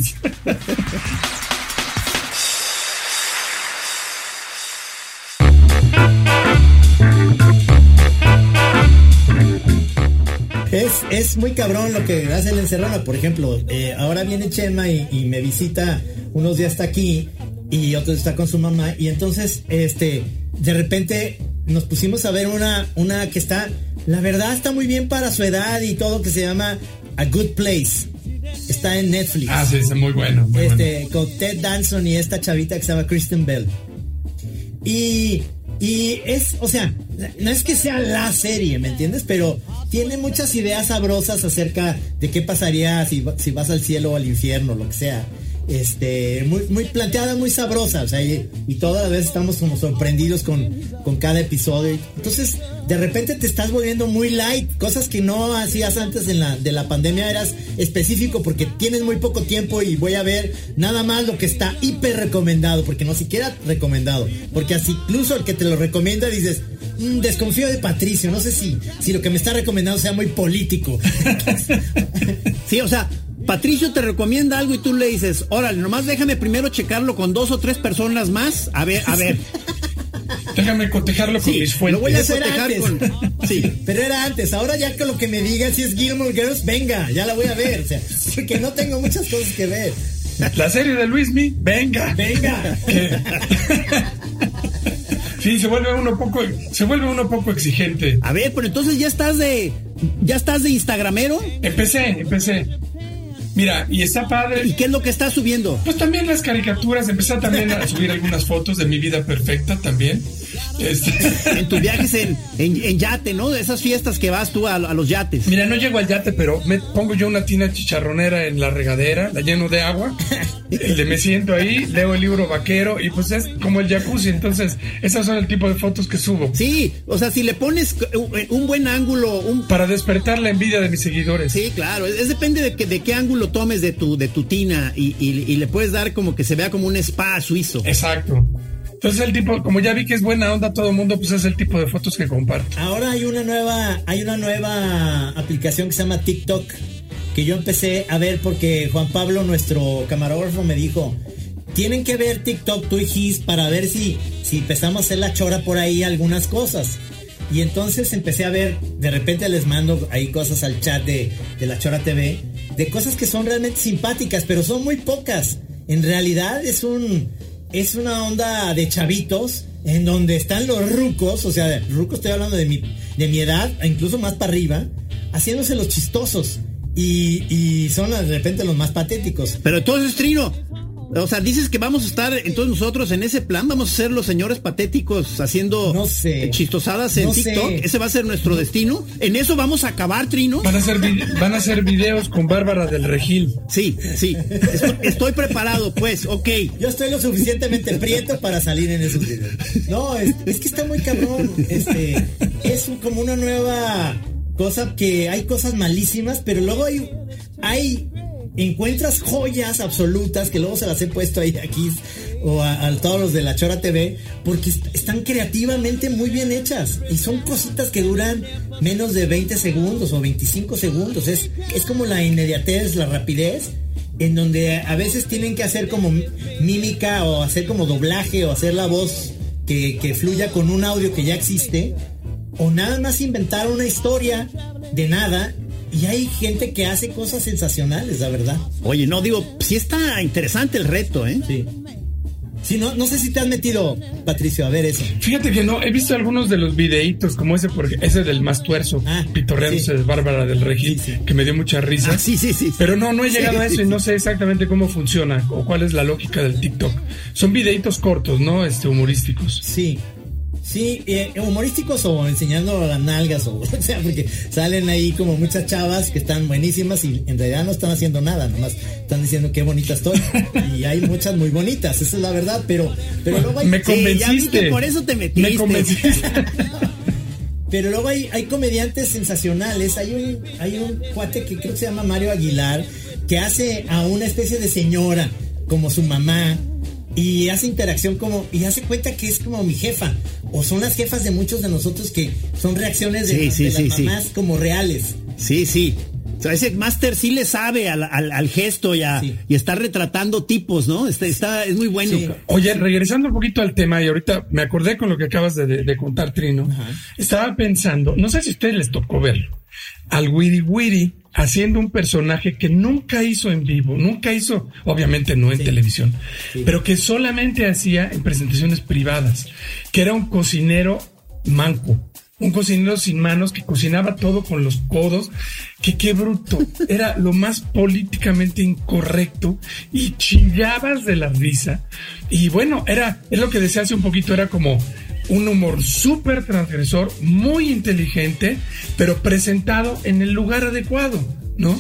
Es, es muy cabrón lo que hace la encerrona. Por ejemplo, eh, ahora viene Chema y, y me visita unos días, está aquí y otros está con su mamá. Y entonces, este, de repente nos pusimos a ver una, una que está, la verdad está muy bien para su edad y todo, que se llama A Good Place. Está en Netflix. Ah, sí, está muy bueno. Muy este, bueno. Con Ted Danson y esta chavita que se llama Kristen Bell. Y, y es, o sea, no es que sea la serie, ¿me entiendes? Pero tiene muchas ideas sabrosas acerca de qué pasaría si, si vas al cielo o al infierno, lo que sea. Este, muy, muy planteada, muy sabrosa, o sea, y, y todas las veces estamos como sorprendidos con, con cada episodio. Entonces, de repente te estás volviendo muy light, cosas que no hacías antes en la, de la pandemia, eras específico porque tienes muy poco tiempo y voy a ver nada más lo que está hiper recomendado, porque no siquiera recomendado, porque así incluso el que te lo recomienda dices, mmm, desconfío de Patricio, no sé si, si lo que me está recomendando sea muy político. Sí, o sea, Patricio te recomienda algo y tú le dices, órale, nomás déjame primero checarlo con dos o tres personas más. A ver, a ver. Déjame cotejarlo con sí, mis fuentes. Lo voy a cotejar con... Sí, pero era antes. Ahora ya que lo que me digan si es Gilmore Girls, venga, ya la voy a ver. O sea, porque no tengo muchas cosas que ver. La serie de Luismi, venga. Venga. Sí, se vuelve uno poco, se vuelve uno poco exigente. A ver, pero entonces ya estás de, ya estás de instagramero. Empecé, empecé. Mira, y está padre. ¿Y qué es lo que estás subiendo? Pues también las caricaturas. Empecé también a subir algunas fotos de mi vida perfecta también. Este... En tus viajes en, en, en yate, ¿no? De esas fiestas que vas tú a, a los yates. Mira, no llego al yate, pero me pongo yo una tina chicharronera en la regadera, la lleno de agua, le me siento ahí, leo el libro vaquero y pues es como el jacuzzi. Entonces, esas son el tipo de fotos que subo. Sí, o sea, si le pones un buen ángulo... Un... Para despertar la envidia de mis seguidores. Sí, claro, es, es depende de, que, de qué ángulo tomes de tu, de tu tina y, y, y le puedes dar como que se vea como un spa suizo. Exacto. Entonces el tipo, como ya vi que es buena onda todo el mundo, pues es el tipo de fotos que comparto. Ahora hay una nueva, hay una nueva aplicación que se llama TikTok, que yo empecé a ver porque Juan Pablo, nuestro camarógrafo, me dijo, tienen que ver TikTok tú y Gis para ver si, si empezamos a hacer la chora por ahí algunas cosas. Y entonces empecé a ver, de repente les mando ahí cosas al chat de, de la Chora T V, de cosas que son realmente simpáticas, pero son muy pocas. En realidad es un es una onda de chavitos en donde están los rucos, o sea, rucos estoy hablando de mi, de mi edad, incluso más para arriba, haciéndose los chistosos. Y, y son de repente los más patéticos. Pero entonces, Trino, o sea, dices que vamos a estar entonces nosotros en ese plan, vamos a ser los señores patéticos haciendo no sé, chistosadas en no TikTok. Sé. Ese va a ser nuestro destino. En eso vamos a acabar, Trino. Van a hacer van a hacer videos con Bárbara del Regil. Sí, sí. Estoy, estoy preparado, pues, ok. Yo estoy lo suficientemente prieto para salir en esos videos. No, es, es que está muy cabrón. Este, es como una nueva cosa que hay cosas malísimas, pero luego hay hay encuentras joyas absolutas que luego se las he puesto ahí aquí o a, a todos los de la Chora T V porque est- están creativamente muy bien hechas y son cositas que duran menos de veinte segundos o veinticinco segundos. Es, es como la inmediatez, la rapidez, en donde a veces tienen que hacer como mímica o hacer como doblaje o hacer la voz que, que fluya con un audio que ya existe, o nada más inventar una historia de nada. Y hay gente que hace cosas sensacionales, la verdad. Oye, no, digo, sí está interesante el reto, ¿eh? Sí. Sí, no, no sé si te has metido, Patricio, a ver eso. Fíjate que no, he visto algunos de los videitos, como ese, porque ese del más tuerzo, ah, pitorreándose sí. de Bárbara del Regil, sí, sí. que me dio mucha risa. Ah, sí, sí, sí. Pero no, no he llegado sí, a eso sí, y no sé exactamente cómo funciona o cuál es la lógica del TikTok. Son videitos cortos, ¿no? Este, humorísticos. Sí. Sí, eh, humorísticos o enseñando las nalgas o, o sea, porque salen ahí como muchas chavas que están buenísimas y en realidad no están haciendo nada, nomás están diciendo qué bonita estoy. Y hay muchas muy bonitas, esa es la verdad, pero, pero luego hay... Me convenciste. Sí, ya vi que por eso te metiste. Me convenciste. Pero luego hay, hay comediantes sensacionales. Hay un, hay un cuate que creo que se llama Mario Aguilar, que hace a una especie de señora como su mamá y hace interacción como, y hace cuenta que es como mi jefa, o son las jefas de muchos de nosotros, que son reacciones de, sí, sí, de sí, las mamás sí. como reales. Sí, sí. O sea, ese máster sí le sabe al, al, al gesto y, a, sí. y está retratando tipos, ¿no? Está, está, es muy bueno. Sí. Oye, regresando un poquito al tema, y ahorita me acordé con lo que acabas de, de, de contar, Trino. Ajá. Estaba pensando, no sé si a ustedes les tocó verlo, al Wiri Wiri haciendo un personaje que nunca hizo en vivo, nunca hizo, obviamente no en sí. televisión, sí. pero que solamente hacía en presentaciones privadas, que era un cocinero manco. Un cocinero sin manos que cocinaba todo con los codos, que qué bruto, era lo más políticamente incorrecto y chillabas de la risa. Y bueno, era, es lo que decía hace un poquito, era como un humor súper transgresor, muy inteligente, pero presentado en el lugar adecuado, ¿no?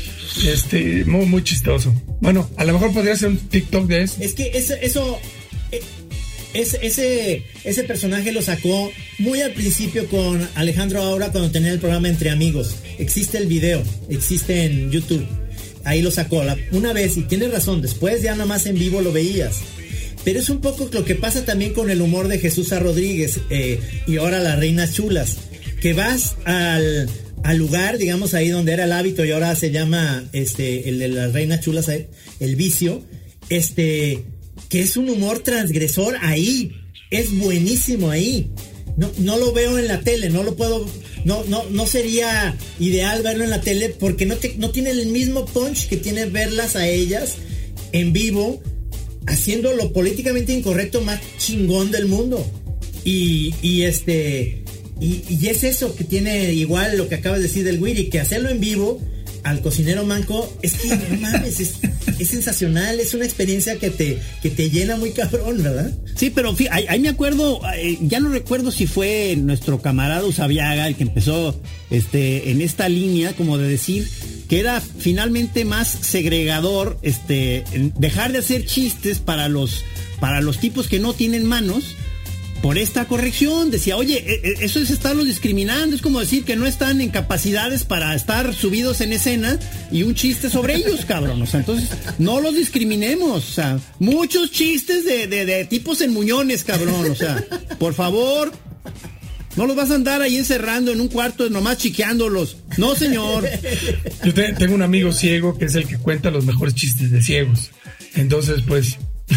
Este, muy, muy chistoso. Bueno, a lo mejor podría ser un TikTok de eso. Es que eso, eso eh, ese, ese, ese personaje lo sacó muy al principio con Alejandro Aura cuando tenía el programa Entre Amigos. Existe el video, existe en YouTube. Ahí lo sacó la, una vez, y tienes razón, después ya nada más en vivo lo veías. Pero es un poco lo que pasa también con el humor de Jesús A. Rodríguez eh, y ahora las Reinas Chulas, que vas al, al lugar, digamos, ahí donde era el hábito y ahora se llama este el de las Reinas Chulas, el Vicio, este que es un humor transgresor ahí, es buenísimo ahí. No, no lo veo en la tele, no lo puedo, no, no, no sería ideal verlo en la tele porque no, te, no tiene el mismo punch que tiene verlas a ellas en vivo, haciendo lo políticamente incorrecto más chingón del mundo. Y, y este y, y es eso que tiene igual lo que acabas de decir del Wiri, que hacerlo en vivo al cocinero manco es que no mames, es, es sensacional, es una experiencia que te, que te llena muy cabrón, ¿verdad? Sí, pero ahí, ahí me acuerdo, eh, ya no recuerdo si fue nuestro camarada Usabiaga el que empezó este, en esta línea, como de decir que era finalmente más segregador, este, dejar de hacer chistes para los, para los tipos que no tienen manos, por esta corrección. Decía, oye, eso es estarlos discriminando, es como decir que no están en capacidades para estar subidos en escena y un chiste sobre ellos, cabrón. O sea, entonces, no los discriminemos. O sea, muchos chistes de, de, de tipos en muñones, cabrón. O sea, por favor, no los vas a andar ahí encerrando en un cuarto nomás chiqueándolos. No, señor. Yo te, tengo un amigo ciego que es el que cuenta los mejores chistes de ciegos. Entonces, pues...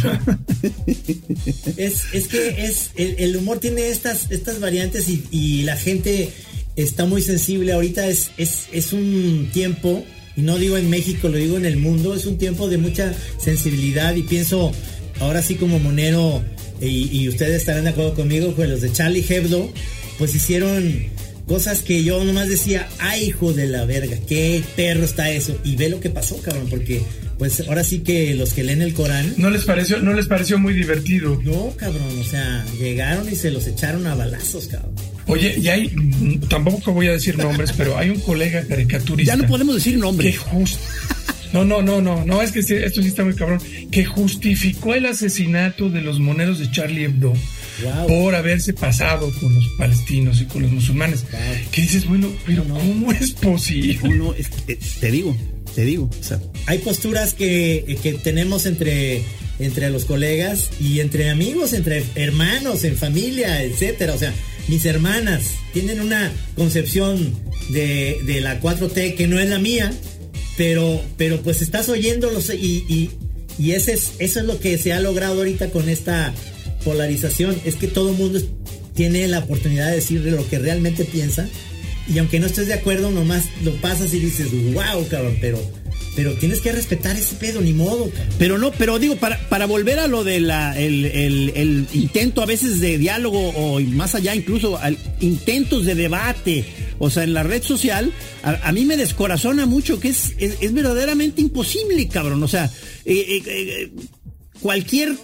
es, es que es el, el humor tiene estas, estas variantes y, y la gente está muy sensible. Ahorita es, es, es un tiempo, y no digo en México, lo digo en el mundo, es un tiempo de mucha sensibilidad. Y pienso, ahora sí como monero, y, y ustedes estarán de acuerdo conmigo, pues los de Charlie Hebdo pues hicieron cosas que yo nomás decía, ay, hijo de la verga, qué perro está eso. Y ve lo que pasó, cabrón, porque pues ahora sí que los que leen el Corán... ¿No les pareció, no les pareció muy divertido? No, cabrón, o sea, llegaron y se los echaron a balazos, cabrón. Oye, y hay, tampoco voy a decir nombres, pero hay un colega caricaturista... Ya no podemos decir nombres. Que just... No, no, no, no, no, es que esto sí está muy cabrón. Que justificó el asesinato de los moneros de Charlie Hebdo. Wow. Por haberse pasado con los palestinos y con los musulmanes. Wow. Que dices, bueno, pero no, no. ¿Cómo es posible? No, no, es, eh, te digo, te digo. O sea. Hay posturas que, que tenemos entre, entre los colegas y entre amigos, entre hermanos, en familia, etcétera. O sea, mis hermanas tienen una concepción de, de la cuatro T que no es la mía, pero, pero pues estás oyéndolos y, y, y ese es, eso es lo que se ha logrado ahorita con esta polarización, es que todo el mundo tiene la oportunidad de decirle lo que realmente piensa, y aunque no estés de acuerdo, nomás lo pasas y dices, wow, cabrón, pero pero tienes que respetar ese pedo, ni modo, cabrón. Pero no, pero digo, para, para volver a lo de la el, el, el intento a veces de diálogo, o más allá incluso al intentos de debate, o sea, en la red social, a, a mí me descorazona mucho que es, es, es verdaderamente imposible, cabrón. O sea, eh, eh, eh, cualquier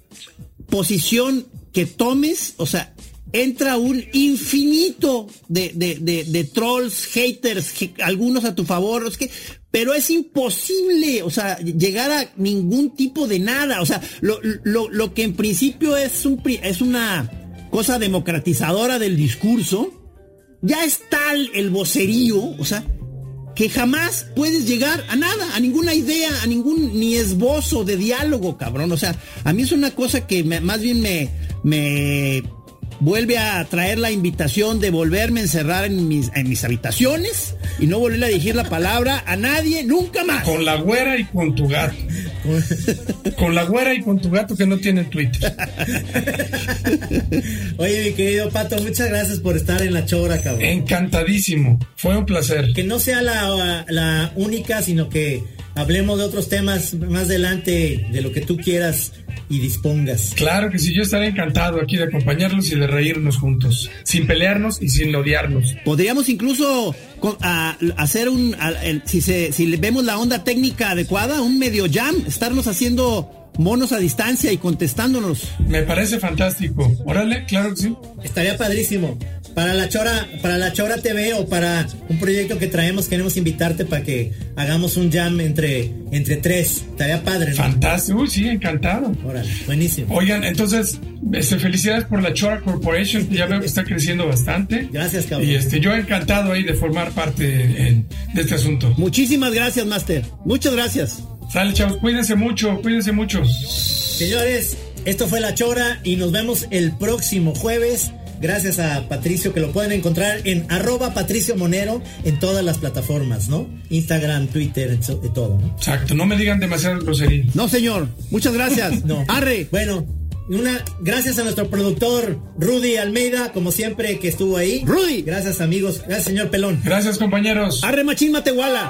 posición que tomes, o sea, entra un infinito de, de, de, de trolls, haters, que, algunos a tu favor, es que, pero es imposible, o sea, llegar a ningún tipo de nada. O sea, lo, lo, lo que en principio es, un, es una cosa democratizadora del discurso, ya es tal el vocerío, o sea, que jamás puedes llegar a nada, a ninguna idea, a ningún ni esbozo de diálogo, cabrón. O sea, a mí es una cosa que me, más bien me, me vuelve a traer la invitación de volverme a encerrar en mis, en mis habitaciones y no volverle a dirigir la palabra a nadie nunca más. Con la güera y con tu gato. Con la güera y con tu gato que no tienen Twitter. Oye, mi querido Pato, muchas gracias por estar en La Chora, cabrón. Encantadísimo, fue un placer. Que no sea la, la única, sino que hablemos de otros temas más adelante, de lo que tú quieras y dispongas. Claro que sí, yo estaré encantado aquí de acompañarlos y de reírnos juntos, sin pelearnos y sin odiarnos. Podríamos incluso con, a, hacer un, a, el, si, se, si le vemos la onda técnica adecuada, un medio jam, estarnos haciendo monos a distancia y contestándonos. Me parece fantástico. Órale, claro que sí. Estaría padrísimo. Para la Chora, para la Chora T V o para un proyecto que traemos, queremos invitarte para que hagamos un jam entre, entre tres. Estaría padre, ¿no? Fantástico, uy, sí, encantado. Órale, buenísimo. Oigan, entonces, este, felicidades por la Chora Corporation, que ya veo que está creciendo bastante. Gracias, cabrón. Y este, yo encantado ahí de formar parte en, de este asunto. Muchísimas gracias, Master. Muchas gracias. Sale, chavos, cuídense mucho, cuídense mucho. Señores, esto fue La Chora y nos vemos el próximo jueves. Gracias a Patricio, que lo pueden encontrar en arroba Patricio Monero en todas las plataformas, ¿no? Instagram, Twitter, y todo, ¿no? Exacto, no me digan demasiadas groserías. No, señor, muchas gracias. No. Arre. Bueno, una, gracias a nuestro productor Rudy Almeida, como siempre, que estuvo ahí. Rudy. Gracias, amigos. Gracias, señor Pelón. Gracias, compañeros. Arre, machín, Matehuala.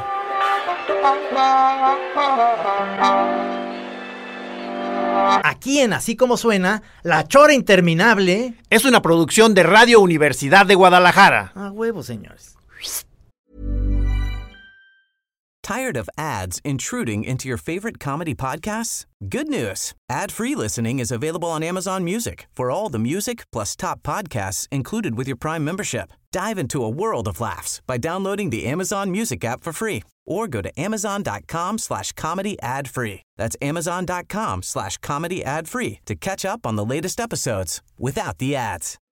Aquí en Así Como Suena, La Chora Interminable es una producción de Radio Universidad de Guadalajara. A huevo, señores. Tired of ads intruding into your favorite comedy podcasts? Good news. Ad-free listening is available on Amazon Music for all the music plus top podcasts included with your Prime membership. Dive into a world of laughs by downloading the Amazon Music app for free or go to amazon.com slash comedy ad free. That's amazon.com slash comedy ad free to catch up on the latest episodes without the ads.